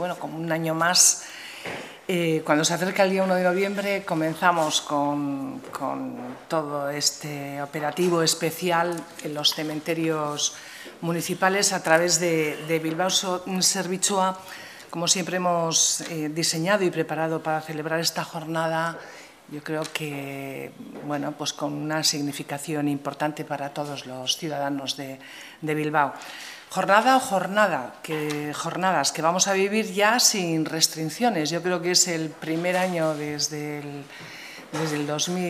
bueno, como un año más, cuando se acerca el día 1 de noviembre, comenzamos con todo este operativo especial en los cementerios municipales a través de Bilbao Zerbitzua. Como siempre hemos diseñado y preparado para celebrar esta jornada, yo creo que, bueno, pues con una significación importante para todos los ciudadanos de Bilbao. Jornada o jornadas que vamos a vivir ya sin restricciones. Yo creo que es el primer año desde el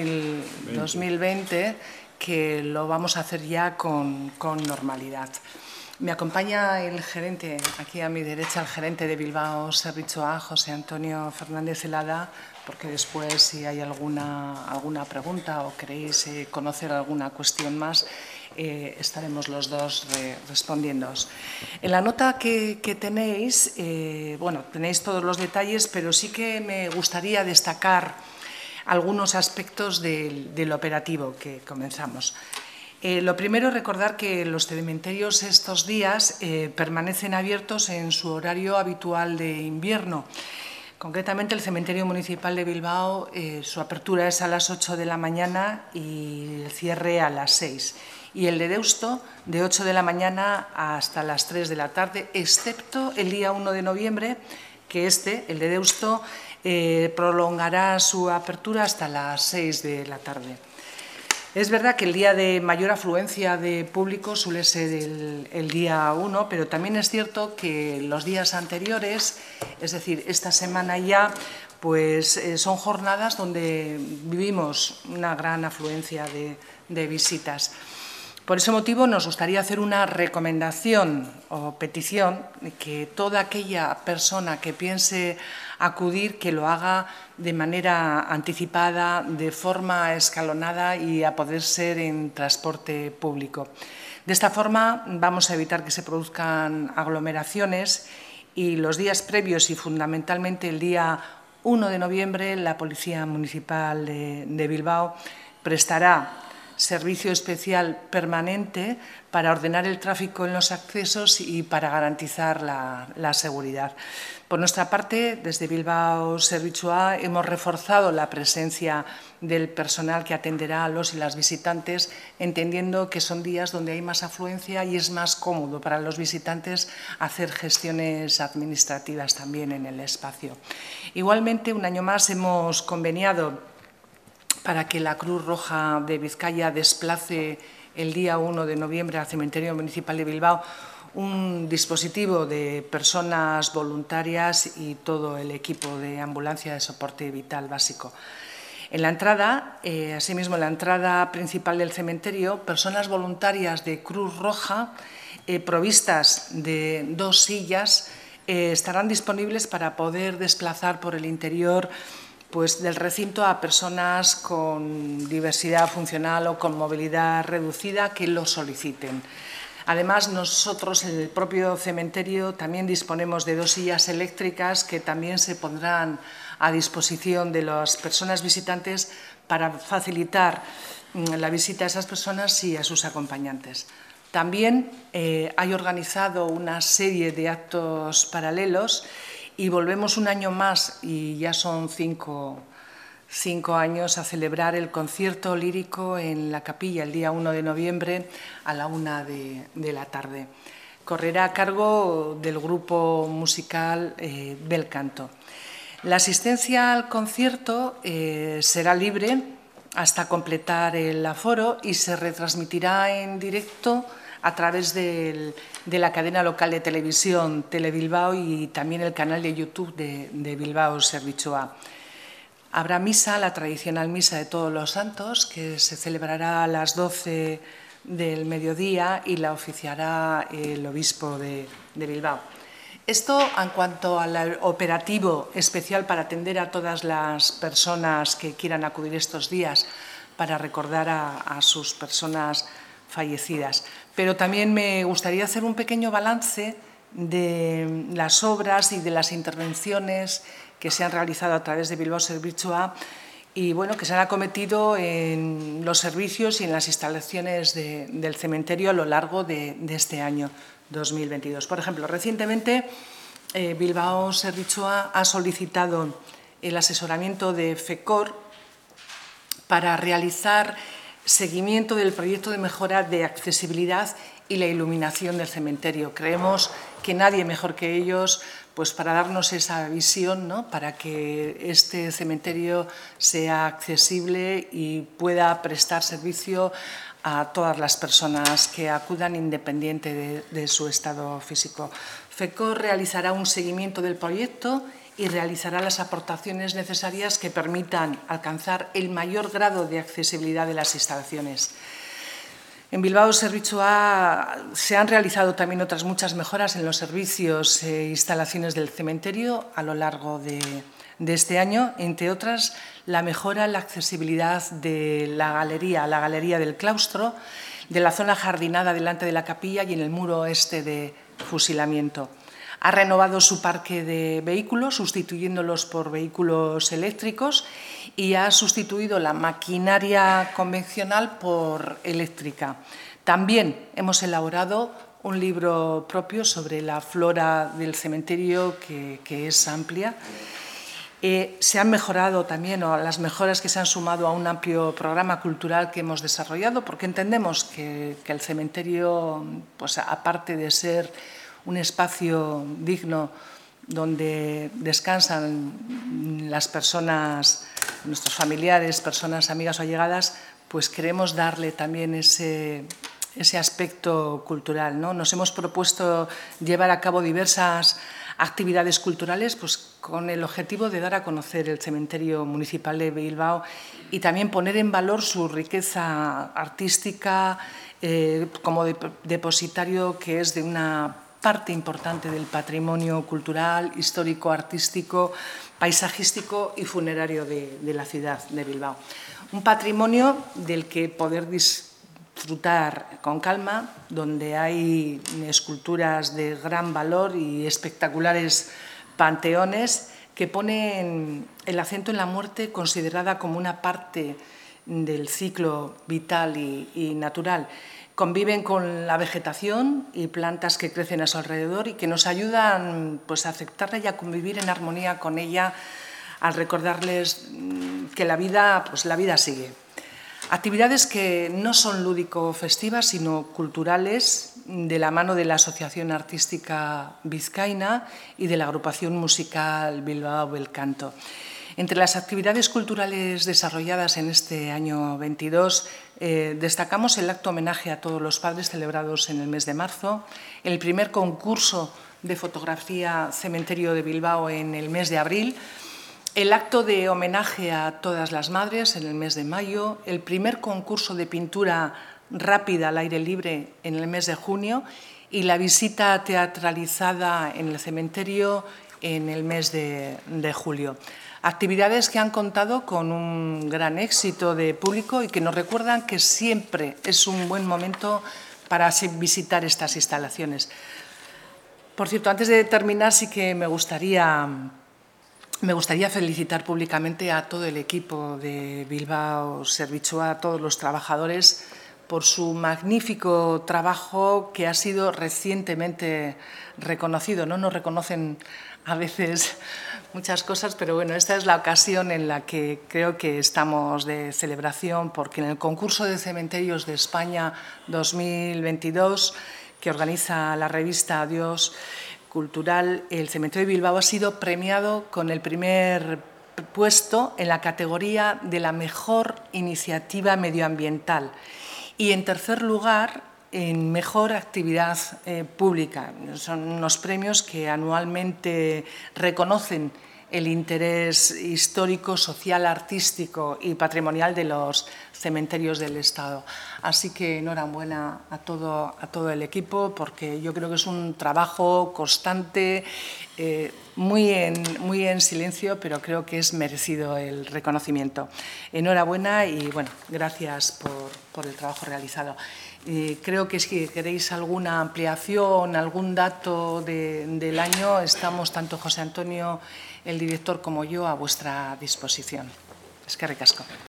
2020 que lo vamos a hacer ya con normalidad. Me acompaña el gerente, aquí a mi derecha, el gerente de Bilbao Zerbitzua, José Antonio Fernández Zelada, porque después, si hay alguna pregunta o queréis conocer alguna cuestión más, estaremos los dos respondiéndoos. En la nota que tenéis, bueno, tenéis todos los detalles, pero sí que me gustaría destacar algunos aspectos del operativo que comenzamos. Lo primero, recordar que los cementerios estos días permanecen abiertos en su horario habitual de invierno. Concretamente, el Cementerio Municipal de Bilbao, su apertura es a las 8 de la mañana y el cierre a las 6. Y el de Deusto, de 8 de la mañana hasta las 3 de la tarde, excepto el día 1 de noviembre, que el de Deusto, prolongará su apertura hasta las 6 de la tarde. Es verdad que el día de mayor afluencia de público suele ser el día 1, pero también es cierto que los días anteriores, es decir, esta semana ya, pues son jornadas donde vivimos una gran afluencia de visitas. Por ese motivo nos gustaría hacer una recomendación o petición que toda aquella persona que piense acudir, que lo haga de manera anticipada, de forma escalonada y a poder ser en transporte público. De esta forma vamos a evitar que se produzcan aglomeraciones y los días previos y fundamentalmente el día 1 de noviembre la Policía Municipal de Bilbao prestará servicio especial permanente para ordenar el tráfico en los accesos y para garantizar la seguridad. Por nuestra parte, desde Bilbao Zerbitzua hemos reforzado la presencia del personal que atenderá a los y las visitantes, entendiendo que son días donde hay más afluencia y es más cómodo para los visitantes hacer gestiones administrativas también en el espacio. Igualmente, un año más hemos conveniado para que la Cruz Roja de Vizcaya desplace el día 1 de noviembre al Cementerio Municipal de Bilbao un dispositivo de personas voluntarias y todo el equipo de ambulancia de soporte vital básico. En la entrada, asimismo en la entrada principal del cementerio, personas voluntarias de Cruz Roja provistas de 2 sillas estarán disponibles para poder desplazar por el interior del recinto a personas con diversidad funcional o con movilidad reducida que lo soliciten. Además, nosotros en el propio cementerio también disponemos de 2 sillas eléctricas que también se pondrán a disposición de las personas visitantes para facilitar la visita a esas personas y a sus acompañantes. También hay organizado una serie de actos paralelos y volvemos un año más, y ya son 5 años, a celebrar el concierto lírico en la capilla el día 1 de noviembre a la 1 de la tarde. Correrá a cargo del grupo musical Bel Canto. La asistencia al concierto será libre hasta completar el aforo y se retransmitirá en directo a través de la cadena local de televisión Telebilbao y también el canal de YouTube de Bilbao Zerbitzua. Habrá misa, la tradicional misa de todos los santos, que se celebrará a las 12 del mediodía y la oficiará el obispo de Bilbao. Esto en cuanto al operativo especial para atender a todas las personas que quieran acudir estos días para recordar a sus personas fallecidas. Pero también me gustaría hacer un pequeño balance de las obras y de las intervenciones que se han realizado a través de Bilbao Zerbitzua y que se han acometido en los servicios y en las instalaciones del cementerio a lo largo de este año 2022. Por ejemplo, recientemente Bilbao Zerbitzua ha solicitado el asesoramiento de FECOR para realizar seguimiento del proyecto de mejora de accesibilidad y la iluminación del cementerio. Creemos que nadie mejor que ellos pues para darnos esa visión, ¿no?, para que este cementerio sea accesible y pueda prestar servicio a todas las personas que acudan independiente de su estado físico. FECOR realizará un seguimiento del proyecto y realizará las aportaciones necesarias que permitan alcanzar el mayor grado de accesibilidad de las instalaciones. En Bilbao Zerbitzua se han realizado también otras muchas mejoras en los servicios e instalaciones del cementerio a lo largo de este año, entre otras la mejora en la accesibilidad de la galería del claustro, de la zona jardinada delante de la capilla y en el muro este de fusilamiento. Ha renovado su parque de vehículos, sustituyéndolos por vehículos eléctricos, y ha sustituido la maquinaria convencional por eléctrica. También hemos elaborado un libro propio sobre la flora del cementerio que es amplia. Se han mejorado también, las mejoras que se han sumado a un amplio programa cultural que hemos desarrollado, porque entendemos que el cementerio, pues, aparte de ser un espacio digno donde descansan las personas, nuestros familiares, personas amigas o allegadas, pues queremos darle también ese aspecto cultural, ¿no? Nos hemos propuesto llevar a cabo diversas actividades culturales pues, con el objetivo de dar a conocer el cementerio municipal de Bilbao y también poner en valor su riqueza artística como depositario que es de una parte importante del patrimonio cultural, histórico, artístico, paisajístico y funerario de la ciudad de Bilbao. Un patrimonio del que poder disfrutar con calma, donde hay esculturas de gran valor y espectaculares panteones que ponen el acento en la muerte considerada como una parte del ciclo vital y natural. Conviven con la vegetación y plantas que crecen a su alrededor y que nos ayudan pues, a aceptarla y a convivir en armonía con ella al recordarles que la vida sigue. Actividades que no son lúdico-festivas, sino culturales, de la mano de la Asociación Artística Vizcaína y de la agrupación musical Bilbao Bel Canto. Entre las actividades culturales desarrolladas en este año 22, destacamos el acto homenaje a todos los padres celebrados en el mes de marzo, el primer concurso de fotografía Cementerio de Bilbao en el mes de abril, el acto de homenaje a todas las madres en el mes de mayo, el primer concurso de pintura rápida al aire libre en el mes de junio y la visita teatralizada en el cementerio en el mes de julio. Actividades que han contado con un gran éxito de público y que nos recuerdan que siempre es un buen momento para visitar estas instalaciones. Por cierto, antes de terminar, sí que me gustaría felicitar públicamente a todo el equipo de Bilbao Zerbitzua, a todos los trabajadores, por su magnífico trabajo que ha sido recientemente reconocido. No nos reconocen a veces muchas cosas, pero bueno, esta es la ocasión en la que creo que estamos de celebración, porque en el concurso de cementerios de España 2022, que organiza la revista Adiós Cultural, el cementerio de Bilbao ha sido premiado con el primer puesto en la categoría de la mejor iniciativa medioambiental y en tercer lugar en mejor actividad pública. Son unos premios que anualmente reconocen el interés histórico, social, artístico y patrimonial de los cementerios del Estado. Así que enhorabuena a todo el equipo, porque yo creo que es un trabajo constante, muy en silencio, pero creo que es merecido el reconocimiento. Enhorabuena y bueno, gracias por el trabajo realizado. Creo que si queréis alguna ampliación, algún dato del año, estamos tanto José Antonio, el director, como yo a vuestra disposición. Eskerrik asko.